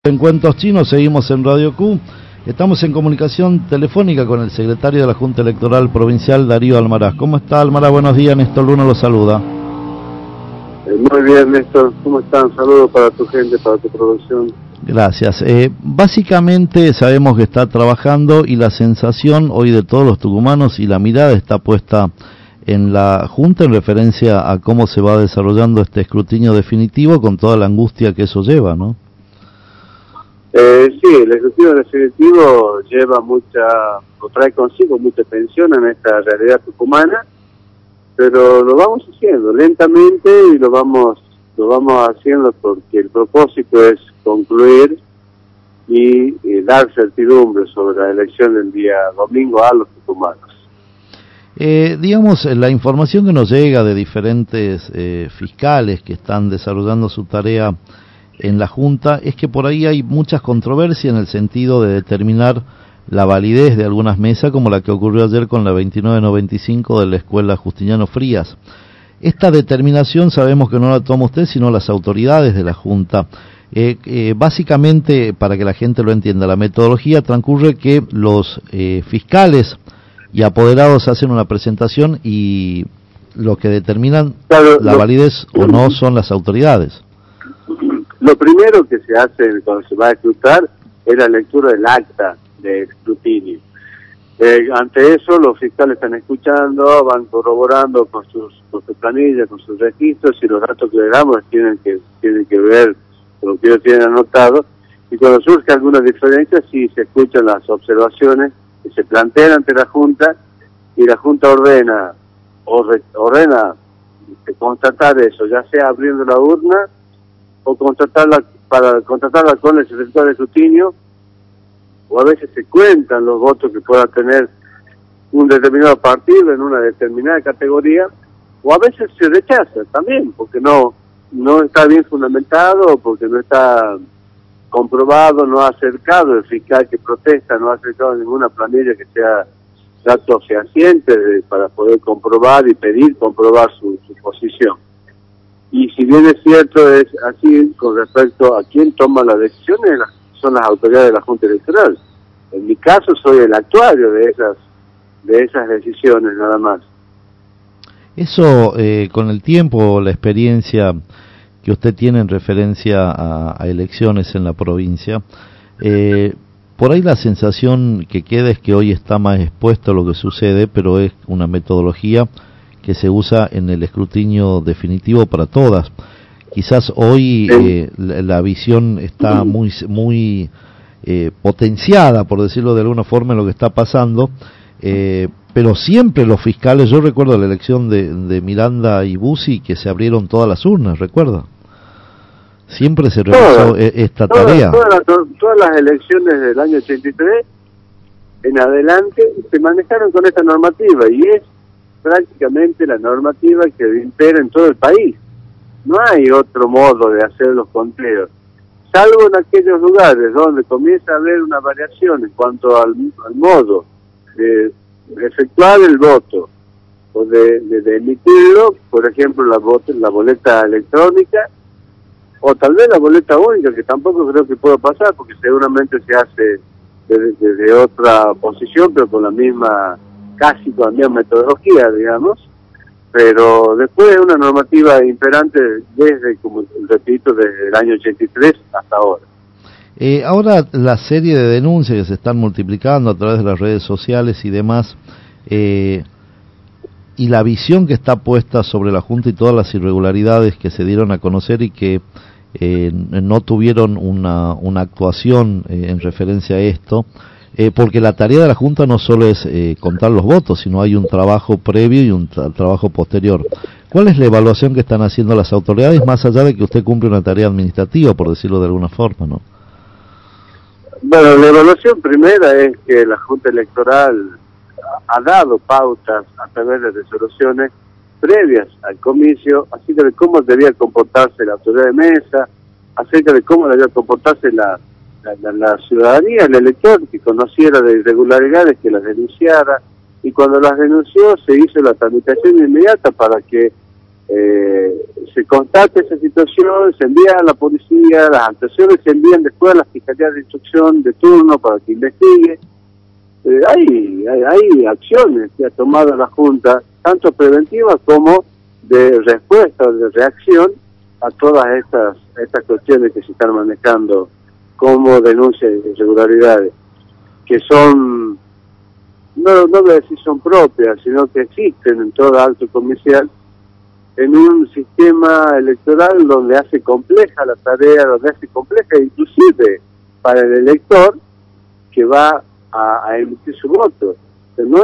En Cuentos Chinos seguimos en Radio Q. Estamos en comunicación telefónica con el secretario de la Junta Electoral Provincial, Darío Almaraz. ¿Cómo está, Almaraz? Buenos días, Néstor Luna lo saluda. Muy bien, Néstor. ¿Cómo están? Saludos para tu gente, para tu producción. Gracias. Básicamente sabemos que está trabajando y la sensación hoy de todos los tucumanos y la mirada está puesta en la Junta en referencia a cómo se va desarrollando este escrutinio definitivo con toda la angustia que eso lleva, ¿no? Sí, el ejecutivo definitivo trae consigo mucha tensión en esta realidad tucumana, pero lo vamos haciendo lentamente y lo vamos haciendo porque el propósito es concluir y dar certidumbre sobre la elección del día domingo a los tucumanos. Digamos, la información que nos llega de diferentes fiscales que están desarrollando su tarea en la Junta es que por ahí hay muchas controversias en el sentido de determinar la validez de algunas mesas, como la que ocurrió ayer con la 2995 de la Escuela Justiniano Frías. Esta determinación sabemos que no la toma usted, sino las autoridades de la Junta. Básicamente, para que la gente lo entienda, la metodología transcurre que los fiscales y apoderados hacen una presentación y lo que determinan la validez o no son las autoridades. Lo primero que se hace cuando se va a escrutar es la lectura del acta de escrutinio. Ante eso, los fiscales están escuchando, van corroborando con sus planillas, con sus registros, y los datos que le damos tienen que ver con lo que ellos tienen anotado. Y cuando surge alguna diferencia, sí se escuchan las observaciones que se plantean ante la Junta, y la Junta ordena constatar eso, ya sea abriendo la urna o contratarla con el secretario de escrutinio, o a veces se cuentan los votos que pueda tener un determinado partido en una determinada categoría, o a veces se rechaza también, porque no está bien fundamentado, o porque no está comprobado, no ha acercado el fiscal que protesta, no ha acercado ninguna planilla que sea datos fehacientes para poder comprobar y pedir comprobar su posición. Y si bien es cierto, es así con respecto a quién toma las decisiones, son las autoridades de la Junta Electoral. En mi caso soy el actuario de esas decisiones nada más. Eso, con el tiempo, la experiencia que usted tiene en referencia a elecciones en la provincia, por ahí la sensación que queda es que hoy está más expuesto a lo que sucede, pero es una metodología que se usa en el escrutinio definitivo para todas. Quizás hoy la visión está muy potenciada, por decirlo de alguna forma, en lo que está pasando, pero siempre los fiscales, yo recuerdo la elección de Miranda y Bussi, que se abrieron todas las urnas, ¿recuerda? Siempre se realizó esta tarea. Todas las elecciones del año 83 en adelante se manejaron con esta normativa, y es prácticamente la normativa que impera en todo el país. No hay otro modo de hacer los conteos, salvo en aquellos lugares donde comienza a haber una variación en cuanto al modo de efectuar el voto o de emitirlo, por ejemplo la boleta electrónica, o tal vez la boleta única, que tampoco creo que pueda pasar, porque seguramente se hace desde otra posición, pero con casi con la misma metodología, digamos, pero después es una normativa imperante desde, como repito, desde el año 83 hasta ahora. Ahora la serie de denuncias que se están multiplicando a través de las redes sociales y demás, y la visión que está puesta sobre la Junta y todas las irregularidades que se dieron a conocer y que no tuvieron una actuación en referencia a esto, porque la tarea de la Junta no solo es contar los votos, sino hay un trabajo previo y un trabajo posterior. ¿Cuál es la evaluación que están haciendo las autoridades, más allá de que usted cumple una tarea administrativa, por decirlo de alguna forma, no? Bueno, la evaluación primera es que la Junta Electoral ha dado pautas a través de resoluciones previas al comicio acerca de cómo debía comportarse la autoridad de mesa, acerca de cómo debía comportarse la ciudadanía, el elector, que conociera de irregularidades, que las denunciara, y cuando las denunció se hizo la tramitación inmediata para que se constata esa situación, se envía a la policía, las actuaciones se envían después a la Fiscalía de Instrucción de turno para que investigue. Hay acciones que ha tomado la Junta, tanto preventivas como de respuesta o de reacción a todas estas cuestiones que se están manejando como denuncias de irregularidades, que son, no voy a decir son propias, sino que existen en todo alto comercial, en un sistema electoral donde hace compleja la tarea, donde hace compleja inclusive para el elector que va a emitir su voto. Pero no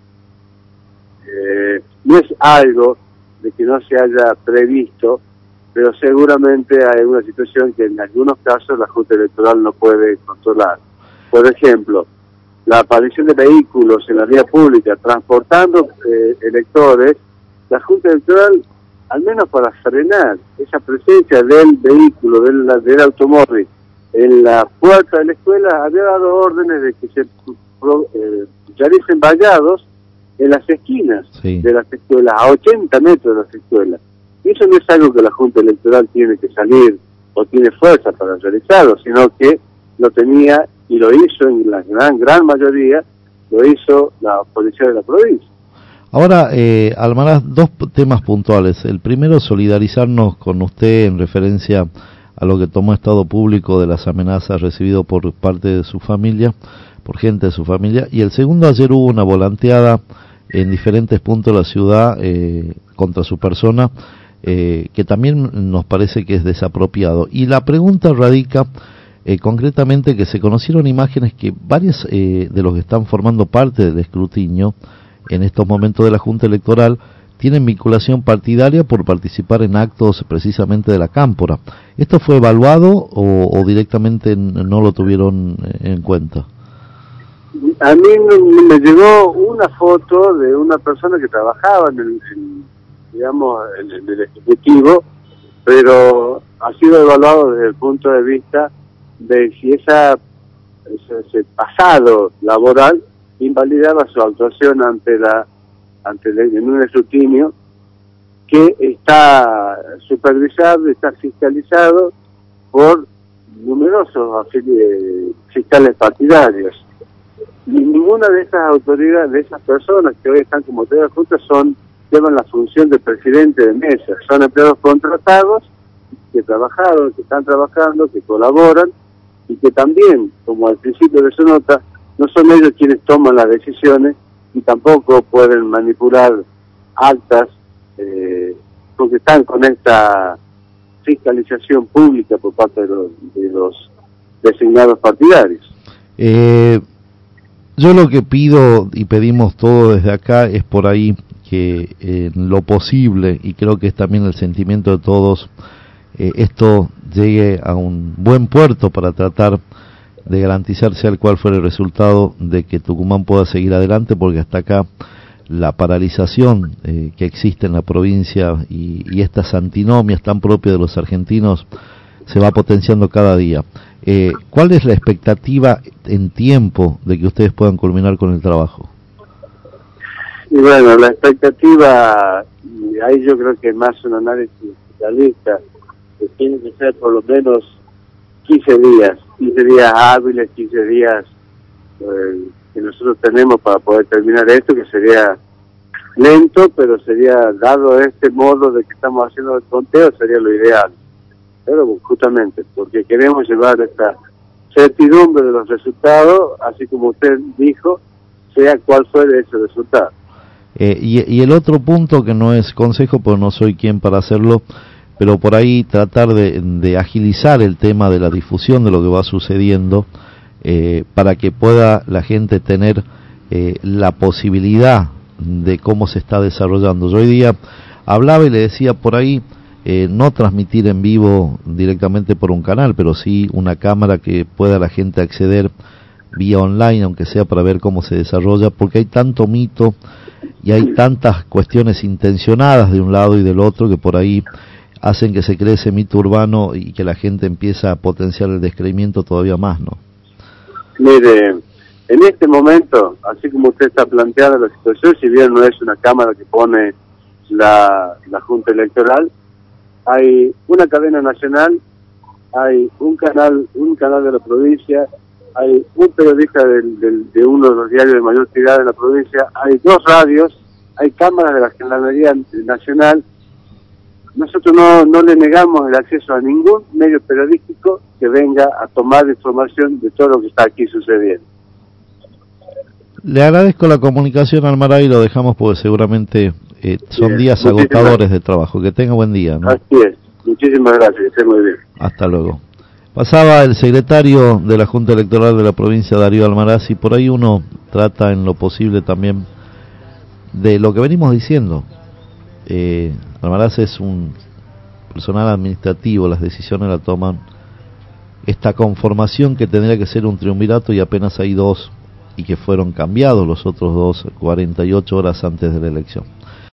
es algo de que no se haya previsto, pero seguramente hay una situación que en algunos casos la Junta Electoral no puede controlar. Por ejemplo, la aparición de vehículos en la vía pública transportando electores, la Junta Electoral, al menos para frenar esa presencia del vehículo, del automóvil en la puerta de la escuela, había dado órdenes de que se realicen vallados en las esquinas de las escuelas, a 80 metros de las escuelas. Y eso no es algo que la Junta Electoral tiene que salir o tiene fuerza para realizarlo, sino que lo tenía y lo hizo en la gran mayoría, lo hizo la policía de la provincia. Ahora, Almaraz, dos temas puntuales. El primero, solidarizarnos con usted en referencia a lo que tomó Estado Público de las amenazas recibidas por parte de su familia, por gente de su familia. Y el segundo, ayer hubo una volanteada en diferentes puntos de la ciudad contra su persona, que también nos parece que es desapropiado. Y la pregunta radica concretamente que se conocieron imágenes que varios de los que están formando parte del escrutinio en estos momentos de la Junta Electoral tienen vinculación partidaria por participar en actos precisamente de la Cámpora. ¿Esto fue evaluado o directamente no lo tuvieron en cuenta? A mí me llegó una foto de una persona que trabajaba en el Ejecutivo, pero ha sido evaluado desde el punto de vista de si ese pasado laboral invalidaba su actuación en un escrutinio que está supervisado, está fiscalizado por numerosos fiscales partidarios. Y ninguna de esas autoridades, de esas personas que hoy están como autoridades juntas, llevan la función de presidente de mesa. Son empleados contratados que trabajaron, que están trabajando, que colaboran y que también, como al principio de su nota, no son ellos quienes toman las decisiones y tampoco pueden manipular actas porque están con esta fiscalización pública por parte de los designados partidarios. Yo lo que pido y pedimos todo desde acá es por ahí que en lo posible, y creo que es también el sentimiento de todos, esto llegue a un buen puerto para tratar de garantizar sea el cual fuera el resultado de que Tucumán pueda seguir adelante, porque hasta acá la paralización que existe en la provincia y estas antinomias tan propias de los argentinos se va potenciando cada día. ¿Cuál es la expectativa en tiempo de que ustedes puedan culminar con el trabajo? Y bueno, la expectativa, ahí yo creo que más un análisis especialista, que tiene que ser por lo menos 15 días hábiles, 15 días que nosotros tenemos para poder terminar esto, que sería lento, pero sería, dado este modo de que estamos haciendo el conteo, sería lo ideal. Pero justamente, porque queremos llevar esta certidumbre de los resultados, así como usted dijo, sea cual fuere ese resultado. Y el otro punto, que no es consejo, porque no soy quien para hacerlo, pero por ahí tratar de agilizar el tema de la difusión de lo que va sucediendo, para que pueda la gente tener la posibilidad de cómo se está desarrollando. Yo hoy día hablaba y le decía por ahí, no transmitir en vivo directamente por un canal, pero sí una cámara que pueda la gente acceder vía online, aunque sea para ver cómo se desarrolla, porque hay tanto mito y hay tantas cuestiones intencionadas de un lado y del otro que por ahí hacen que se cree ese mito urbano y que la gente empieza a potenciar el descreimiento todavía más, ¿no? Mire, en este momento, así como usted está planteando la situación, si bien no es una cámara que pone la Junta Electoral, hay una cadena nacional, hay un canal de la provincia, hay un periodista de uno de los diarios de mayor tirada de la provincia, hay 2 radios, hay cámaras de la Gendarmería Nacional. Nosotros no le negamos el acceso a ningún medio periodístico que venga a tomar información de todo lo que está aquí sucediendo. Le agradezco la comunicación, Almaraz, y lo dejamos porque seguramente son días agotadores de trabajo. Que tenga buen día, ¿no? Así es. Muchísimas gracias, que esté muy bien. Hasta luego. Pasaba el secretario de la Junta Electoral de la provincia, Darío Almaraz, y por ahí uno trata en lo posible también de lo que venimos diciendo. Almaraz es un personal administrativo, las decisiones las toman esta conformación que tendría que ser un triunvirato, y apenas hay 2 y que fueron cambiados los otros 2 48 horas antes de la elección.